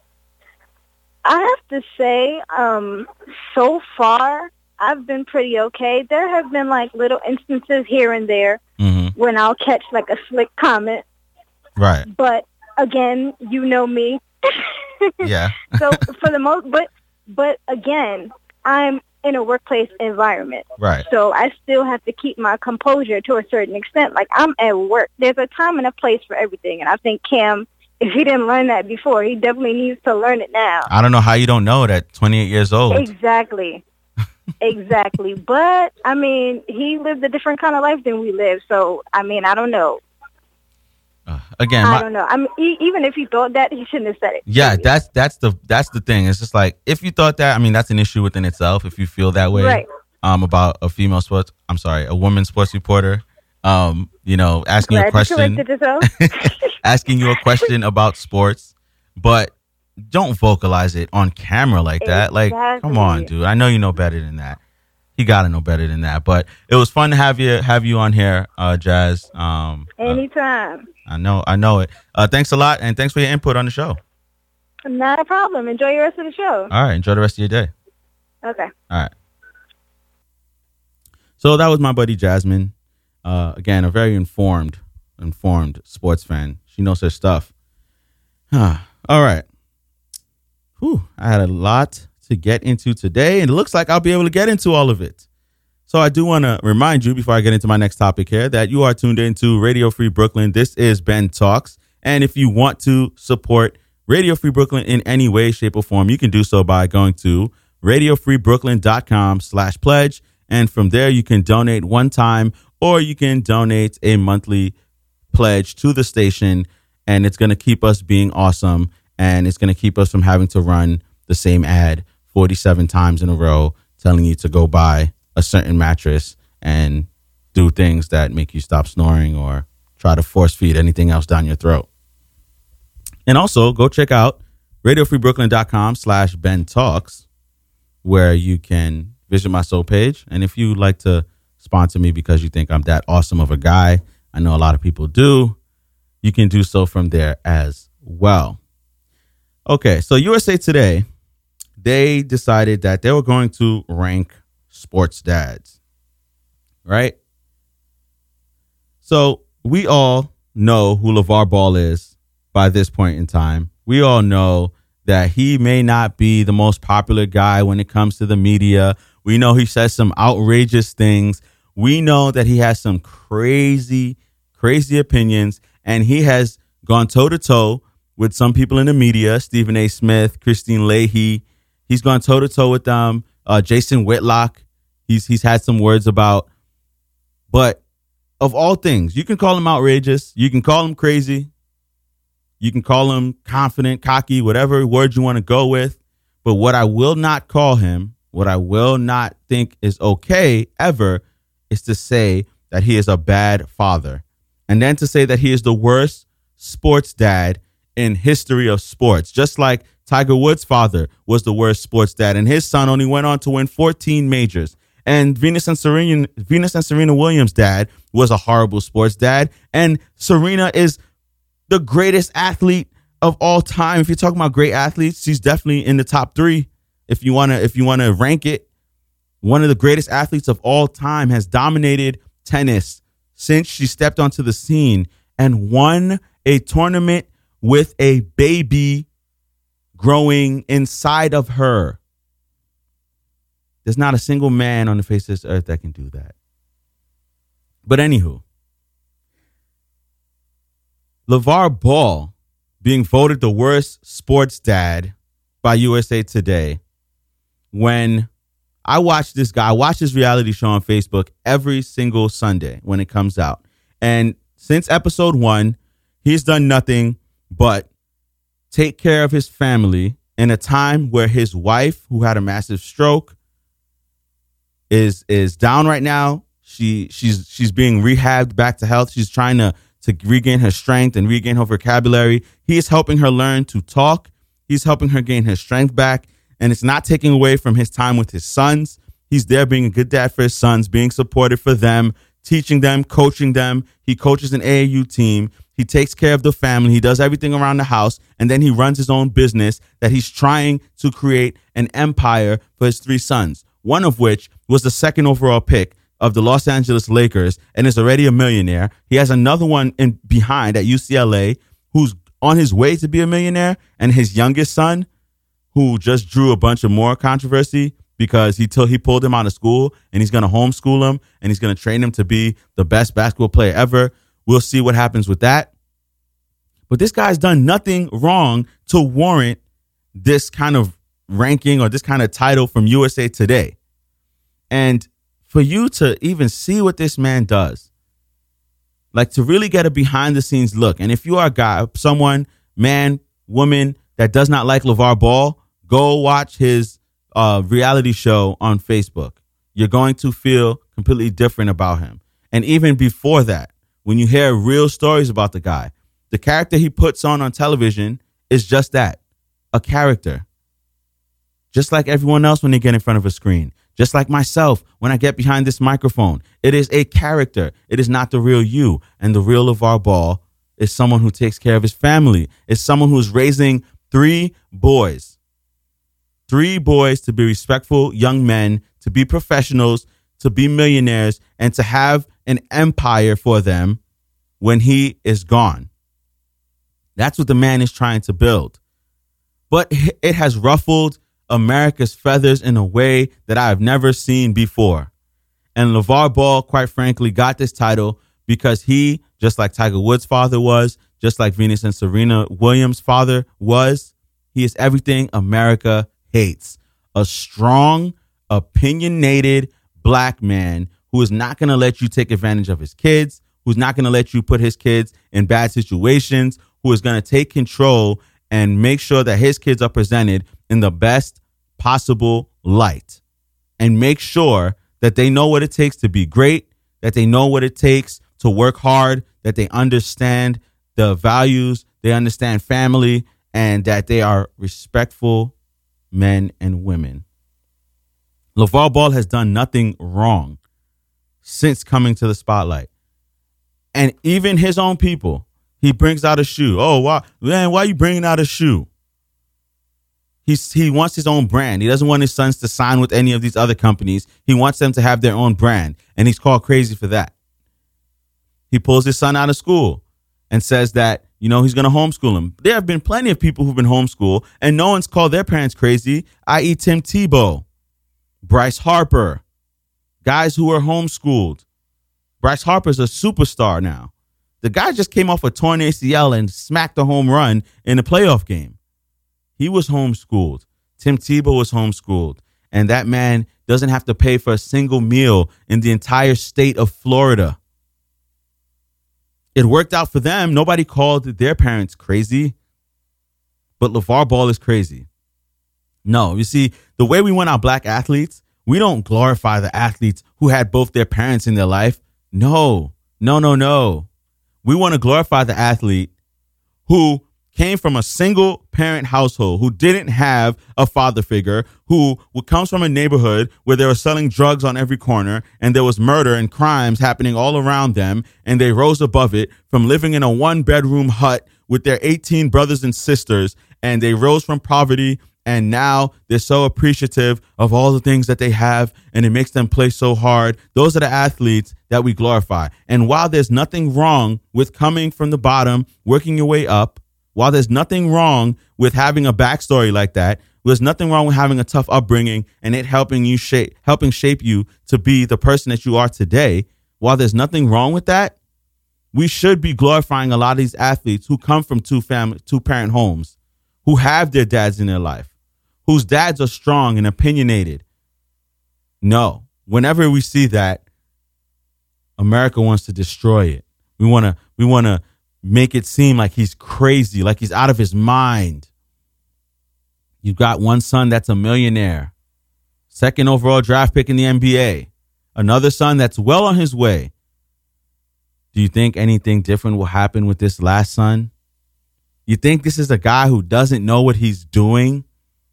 I have to say, um, so far, I've been pretty okay. There have been like little instances here and there Mm-hmm. when I'll catch like a slick comment. Right. But again, you know me. Yeah. So for the most, but but again, I'm in a workplace environment. Right. So I still have to keep my composure to a certain extent. Like, I'm at work. There's a time and a place for everything. And I think Cam, if he didn't learn that before, he definitely needs to learn it now. I don't know how you don't know that. twenty-eight years old. Exactly. Exactly. But, I mean, he lived a different kind of life than we live. So, I mean, I don't know. Uh, again, I my, don't know. I mean, e- even if he thought that, he shouldn't have said it. yeah, that's that's the that's the thing. It's just like, if you thought that, I mean, that's an issue within itself. If you feel that way, Right. um, about a female sports, I'm sorry, a woman sports reporter, um, you know, asking you a Glad you question, corrected yourself. asking you a question about sports, but don't vocalize it on camera like that. Like, come on, Exactly. dude. I know you know better than that. You gotta know better than that. But it was fun to have you have you on here, uh, Jazz. Um, uh, Anytime. I know, I know it. Uh, thanks a lot, and thanks for your input on the show. Not a problem. Enjoy your rest of the show. All right, enjoy the rest of your day. Okay. All right. So that was my buddy Jasmine. Uh, again, a very informed, informed sports fan. She knows her stuff. All right. Whew, I had a lot to get into today, and it looks like I'll be able to get into all of it. So I do want to remind you, before I get into my next topic here, that you are tuned into Radio Free Brooklyn. This is Ben Talks. And if you want to support Radio Free Brooklyn in any way, shape, or form, you can do so by going to radiofreebrooklyn.com slash pledge. And from there, you can donate one time, or you can donate a monthly pledge to the station. And it's going to keep us being awesome. And it's going to keep us from having to run the same ad forty-seven times in a row telling you to go buy a certain mattress and do things that make you stop snoring or try to force feed anything else down your throat. And also go check out radiofreebrooklyn.com slash Ben Talks, where you can visit my soul page. And if you like to sponsor me because you think I'm that awesome of a guy, I know a lot of people do, you can do so from there as well. Okay, so U S A Today, they decided that they were going to rank sports dads, right? So we all know who LeVar Ball is by this point in time. We all know that he may not be the most popular guy when it comes to the media. We know he says some outrageous things. We know that he has some crazy, crazy opinions, and he has gone toe-to-toe with some people in the media, Stephen A. Smith, Christine Leahy. He's gone toe-to-toe with them. Uh, Jason Whitlock, he's he's had some words about. But of all things, you can call him outrageous. You can call him crazy. You can call him confident, cocky, whatever word you want to go with. But what I will not call him, what I will not think is okay ever, is to say that he is a bad father. And then to say that he is the worst sports dad in history of sports. Just like Tiger Woods' father was the worst sports dad, and his son only went on to win fourteen majors. And Venus and Serena, Venus and Serena Williams' dad was a horrible sports dad. And Serena is the greatest athlete of all time. If you're talking about great athletes, she's definitely in the top three. If you want to, if you want to rank it, one of the greatest athletes of all time, has dominated tennis since she stepped onto the scene and won a tournament with a baby growing inside of her. There's not a single man on the face of this earth that can do that. But anywho, LeVar Ball being voted the worst sports dad by U S A Today. When I watch this guy, I watch this reality show on Facebook every single Sunday when it comes out. And since episode one, he's done nothing but take care of his family in a time where his wife, who had a massive stroke, is is down right now. She she's she's being rehabbed back to health. She's trying to to regain her strength and regain her vocabulary. He is helping her learn to talk. He's helping her gain her strength back. And it's not taking away from his time with his sons. He's there being a good dad for his sons, being supportive for them, teaching them, coaching them. He coaches an A A U team. He takes care of the family. He does everything around the house. And then he runs his own business that he's trying to create an empire for his three sons, one of which was the second overall pick of the Los Angeles Lakers and is already a millionaire. He has another one in behind at U C L A who's on his way to be a millionaire, and his youngest son, who just drew a bunch of more controversy because he told he pulled him out of school, and he's going to homeschool him, and he's going to train him to be the best basketball player ever. We'll see what happens with that. But this guy's done nothing wrong to warrant this kind of ranking or this kind of title from U S A Today. And for you to even see what this man does, like to really get a behind the scenes look. And if you are a guy, someone, man, woman that does not like LeVar Ball, go watch his uh, reality show on Facebook. You're going to feel completely different about him. And even before that, when you hear real stories about the guy, the character he puts on on television is just that, a character. Just like everyone else when they get in front of a screen. Just like myself when I get behind this microphone. It is a character. It is not the real you. And the real LeVar Ball is someone who takes care of his family. Is someone who's raising three boys. Three boys to be respectful young men, to be professionals, to be millionaires, and to have an empire for them when he is gone. That's what the man is trying to build. But it has ruffled America's feathers in a way that I have never seen before. And LeVar Ball, quite frankly, got this title because he, just like Tiger Woods' father was, just like Venus and Serena Williams' father was, he is everything America hates. A strong, opinionated black man who is not going to let you take advantage of his kids, who's not going to let you put his kids in bad situations, who is going to take control and make sure that his kids are presented in the best possible light. and make sure that they know what it takes to be great, that they know what it takes to work hard, that they understand the values, they understand family, and that they are respectful men and women. LeVar Ball has done nothing wrong since coming to the spotlight. And even his own people, he brings out a shoe. Oh, why, man, why are you bringing out a shoe? He's, he wants his own brand. He doesn't want his sons to sign with any of these other companies. He wants them to have their own brand, and he's called crazy for that. He pulls his son out of school and says that, you know, he's going to homeschool him. There have been plenty of people who've been homeschooled, and no one's called their parents crazy, that is. Tim Tebow, Bryce Harper, guys who are homeschooled. Bryce Harper's a superstar now. The guy just came off a torn A C L and smacked a home run in a playoff game. He was homeschooled. Tim Tebow was homeschooled. And that man doesn't have to pay for a single meal in the entire state of Florida. It worked out for them. Nobody called their parents crazy. But LeVar Ball is crazy. No, you see, the way we want our black athletes, we don't glorify the athletes who had both their parents in their life. No, no, no, no. We want to glorify the athlete who came from a single parent household, who didn't have a father figure, who comes from a neighborhood where they were selling drugs on every corner and there was murder and crimes happening all around them. And they rose above it from living in a one bedroom hut with their eighteen brothers and sisters. And they rose from poverty. And now they're so appreciative of all the things that they have, and it makes them play so hard. Those are the athletes that we glorify. And while there's nothing wrong with coming from the bottom, working your way up, while there's nothing wrong with having a backstory like that, there's nothing wrong with having a tough upbringing and it helping you shape, helping shape you to be the person that you are today. While there's nothing wrong with that, we should be glorifying a lot of these athletes who come from two family, two parent homes, who have their dads in their life, whose dads are strong and opinionated. No, whenever we see that, America wants to destroy it. We want to, we want to make it seem like he's crazy, like he's out of his mind. You've got one son that's a millionaire, second overall draft pick in the N B A, another son that's well on his way. Do you think anything different will happen with this last son? You think this is a guy who doesn't know what he's doing?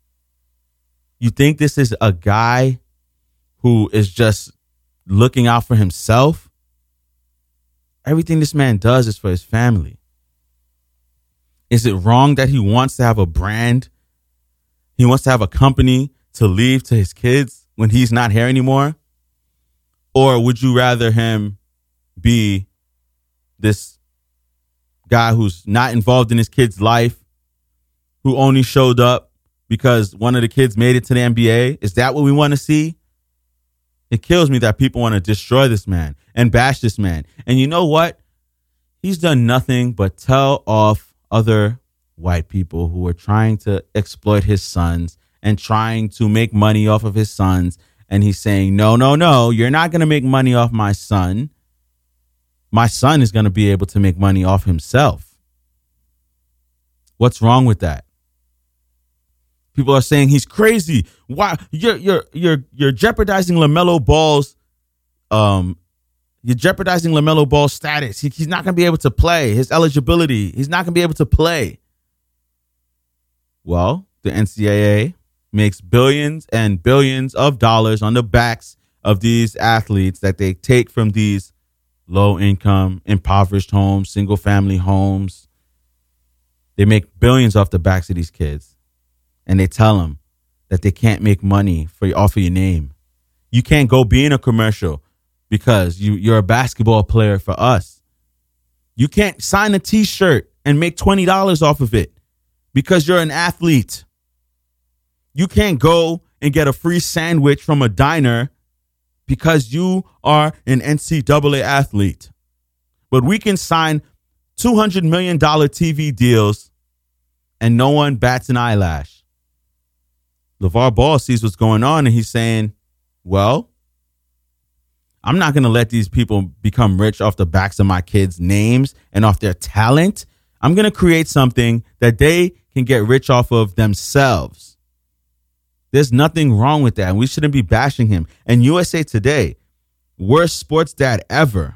You think this is a guy who is just looking out for himself? Everything this man does is for his family. Is it wrong that he wants to have a brand? He wants to have a company to leave to his kids when he's not here anymore? Or would you rather him be this guy who's not involved in his kid's life, who only showed up because one of the kids made it to the N B A? Is that what we want to see? It kills me that people want to destroy this man and bash this man. And you know what? He's done nothing but tell off other white people who are trying to exploit his sons and trying to make money off of his sons. And he's saying, no, no, no, you're not going to make money off my son. My son is going to be able to make money off himself. What's wrong with that? People are saying he's crazy. Why you're you're you're you're jeopardizing LaMelo Ball's um you're jeopardizing LaMelo Ball's status. He, he's not going to be able to play. His eligibility. He's not going to be able to play. Well, the N C double A makes billions and billions of dollars on the backs of these athletes that they take from these low income, impoverished homes, single family homes. They make billions off the backs of these kids. And they tell them that they can't make money for off of your name. You can't go be in a commercial because you, you're a basketball player for us. You can't sign a T-shirt and make twenty dollars off of it because you're an athlete. You can't go and get a free sandwich from a diner because you are an N C double A athlete. But we can sign two hundred million dollars T V deals and no one bats an eyelash. LeVar Ball sees what's going on and he's saying, well, I'm not going to let these people become rich off the backs of my kids' names and off their talent. I'm going to create something that they can get rich off of themselves. There's nothing wrong with that. And we shouldn't be bashing him. And U S A Today, worst sports dad ever.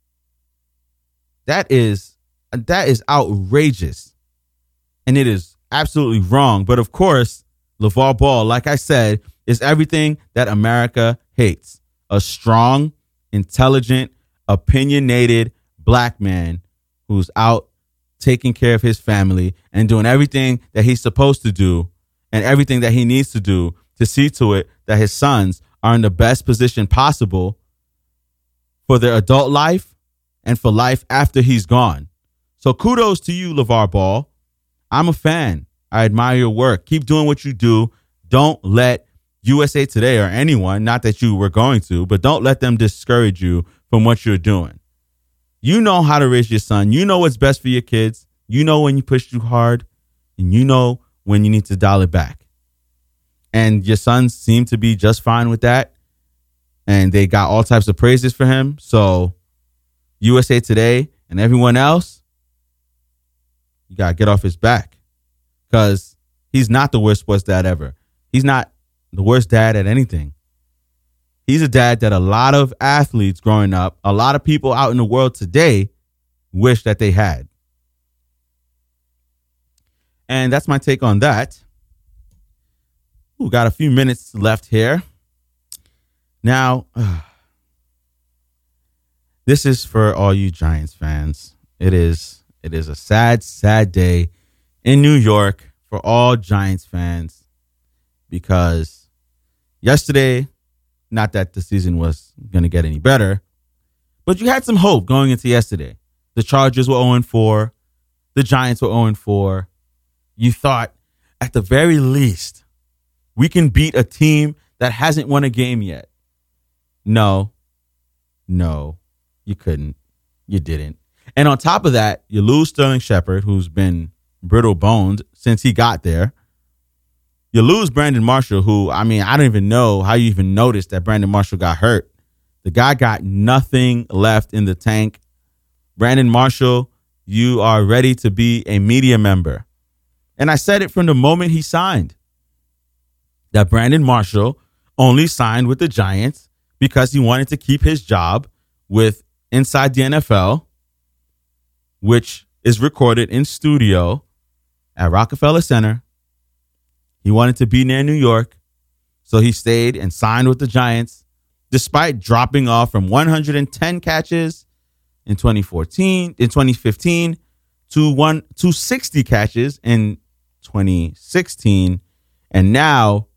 That is, that is outrageous. And it is absolutely wrong. But of course, LeVar Ball, like I said, is everything that America hates. A strong, intelligent, opinionated black man who's out taking care of his family and doing everything that he's supposed to do and everything that he needs to do to see to it that his sons are in the best position possible for their adult life and for life after he's gone. So kudos to you, LeVar Ball. I'm a fan. I admire your work. Keep doing what you do. Don't let U S A Today or anyone, not that you were going to, but don't let them discourage you from what you're doing. You know how to raise your son. You know what's best for your kids. You know when you push too hard, and you know when you need to dial it back. And your sons seem to be just fine with that. And they got all types of praises for him. So U S A Today and everyone else, you got to get off his back, because he's not the worst sports dad ever. He's not the worst dad at anything. He's a dad that a lot of athletes growing up, a lot of people out in the world today wish that they had. And that's my take on that. We got a few minutes left here. Now, uh, this is for all you Giants fans. It is, it is a sad, sad day in New York for all Giants fans, because yesterday, not that the season was going to get any better, but you had some hope going into yesterday. The Chargers were oh and four. The Giants were oh and four. You thought, at the very least, we can beat a team that hasn't won a game yet. No. No, you couldn't. You didn't. And on top of that, you lose Sterling Shepard, who's been brittle-boned since he got there. You lose Brandon Marshall, who, I mean, I don't even know how you even noticed that Brandon Marshall got hurt. The guy got nothing left in the tank. Brandon Marshall, you are ready to be a media member. And I said it from the moment he signed, that Brandon Marshall only signed with the Giants because he wanted to keep his job with Inside the N F L, which is recorded in studio at Rockefeller Center. He wanted to be near New York, so he stayed and signed with the Giants, despite dropping off from one hundred ten catches in twenty fourteen, in twenty fifteen, to one to sixty catches in twenty sixteen, and now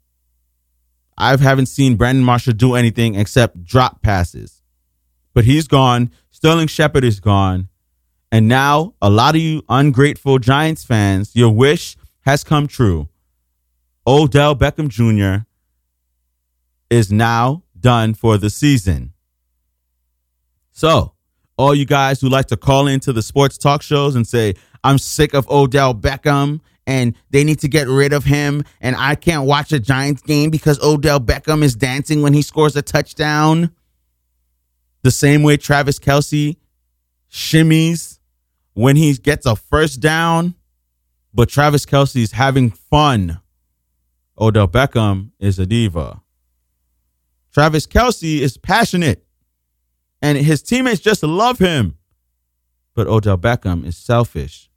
I haven't seen Brandon Marshall do anything except drop passes. But he's gone. Sterling Shepard is gone, and now a lot of you ungrateful Giants fans, your wish has come true. Odell Beckham Junior is now done for the season. So, all you guys who like to call into the sports talk shows and say, I'm sick of Odell Beckham and they need to get rid of him, and I can't watch a Giants game because Odell Beckham is dancing when he scores a touchdown, the same way Travis Kelce shimmies when he gets a first down, but Travis Kelce is having fun. Odell Beckham is a diva. Travis Kelce is passionate, and his teammates just love him. But Odell Beckham is selfish.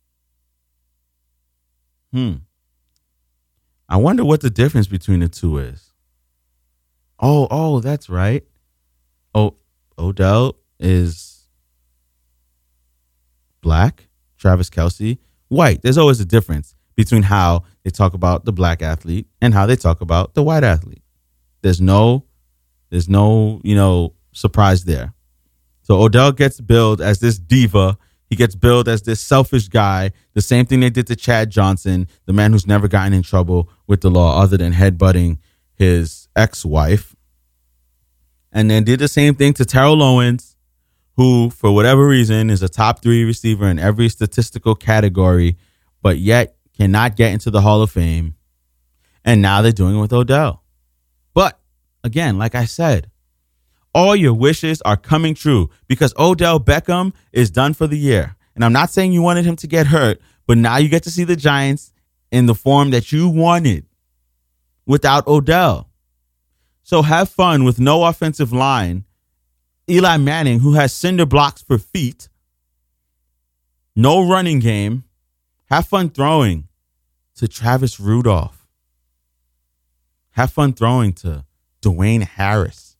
Hmm. I wonder what the difference between the two is. Oh, oh, that's right. Oh, Odell is black. Travis Kelce, white. There's always a difference between how they talk about the black athlete and how they talk about the white athlete. There's no, there's no, you know, surprise there. So Odell gets billed as this diva. He gets billed as this selfish guy. The same thing they did to Chad Johnson, the man who's never gotten in trouble with the law other than headbutting his ex-wife. And then did the same thing to Terrell Owens, who, for whatever reason, is a top three receiver in every statistical category, but yet cannot get into the Hall of Fame. And now they're doing it with Odell. But again, like I said, all your wishes are coming true because Odell Beckham is done for the year. And I'm not saying you wanted him to get hurt, but now you get to see the Giants in the form that you wanted. without Odell. So have fun with no offensive line. Eli Manning, who has cinder blocks for feet. No running game. Have fun throwing to Travis Rudolph. Have fun throwing to Dwayne Harris.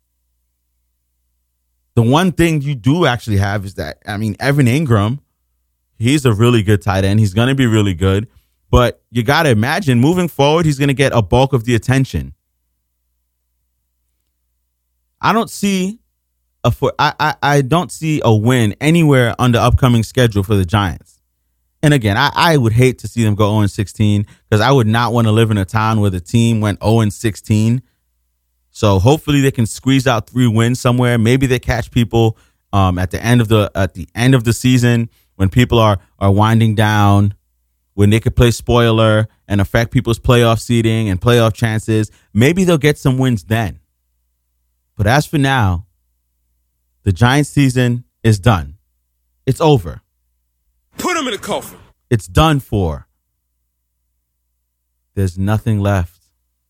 The one thing you do actually have is that, I mean, Evan Ingram, he's a really good tight end. He's going to be really good. But you got to imagine moving forward, he's going to get a bulk of the attention. I don't see a for I, I I don't see a win anywhere on the upcoming schedule for the Giants. And again, I, I would hate to see them go oh and sixteen because I would not want to live in a town where the team went oh and sixteen. So hopefully they can squeeze out three wins somewhere. Maybe they catch people um, at the end of the at the end of the season when people are are winding down, when they could play spoiler and affect people's playoff seeding and playoff chances. Maybe they'll get some wins then. But as for now, the Giants season is done. It's over. Put him in a coffin. It's done for. There's nothing left.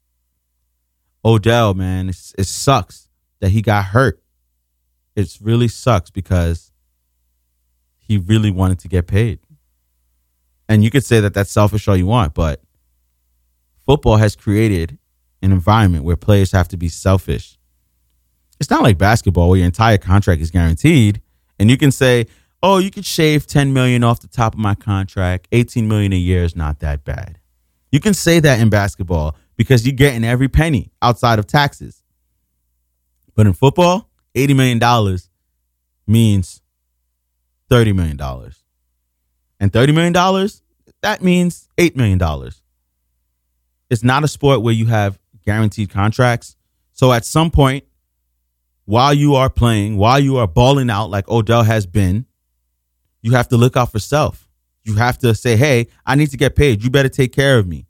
Odell, man, it's, it sucks that he got hurt. It really sucks because he really wanted to get paid. And you could say that that's selfish all you want, but football has created an environment where players have to be selfish. It's not like basketball where your entire contract is guaranteed. And you can say, oh, you could shave ten million dollars off the top of my contract. eighteen million dollars a year is not that bad. You can say that in basketball because you're getting every penny outside of taxes. But in football, eighty million dollars means thirty million dollars. And thirty million dollars, that means eight million dollars. It's not a sport where you have guaranteed contracts. So at some point, while you are playing, while you are balling out like Odell has been, you have to look out for self. You have to say, hey, I need to get paid. You better take care of me.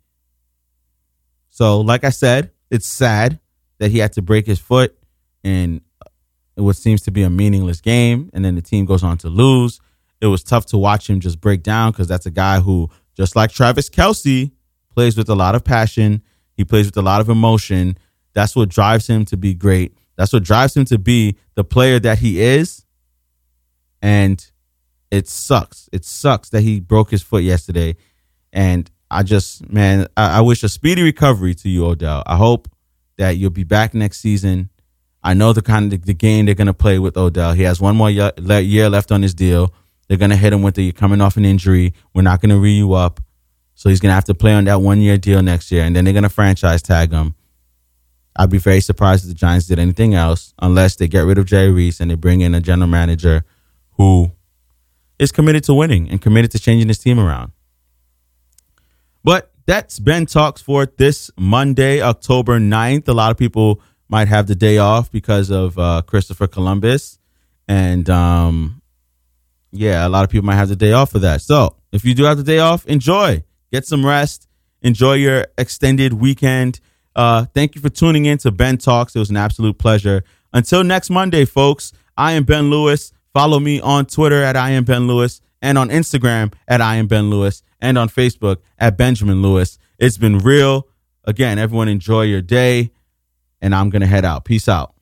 So like I said, it's sad that he had to break his foot in what seems to be a meaningless game. And then the team goes on to lose. It was tough to watch him just break down because that's a guy who, just like Travis Kelce, plays with a lot of passion. He plays with a lot of emotion. That's what drives him to be great. That's what drives him to be the player that he is. And it sucks. It sucks that he broke his foot yesterday. And I just, man, I, I wish a speedy recovery to you, Odell. I hope that you'll be back next season. I know the kind of the game they're going to play with Odell. He has one more year, year left on his deal. They're going to hit him with the, you're coming off an injury. We're not going to re you up. So he's going to have to play on that one-year deal next year. And then they're going to franchise tag him. I'd be very surprised if the Giants did anything else unless they get rid of Jerry Reese and they bring in a general manager who is committed to winning and committed to changing his team around. But that's Ben Talks for this Monday, October ninth. A lot of people might have the day off because of uh, Christopher Columbus. And, um, yeah, a lot of people might have the day off for that. So if you do have the day off, enjoy. Get some rest. Enjoy your extended weekend. Uh, thank you for tuning in to Ben Talks. It was an absolute pleasure. Until next Monday, folks, I am Ben Lewis. Follow me on Twitter at I am Ben Lewis and on Instagram at I am Ben Lewis and on Facebook at Benjamin Lewis. It's been real. Again, everyone enjoy your day, and I'm going to head out. Peace out.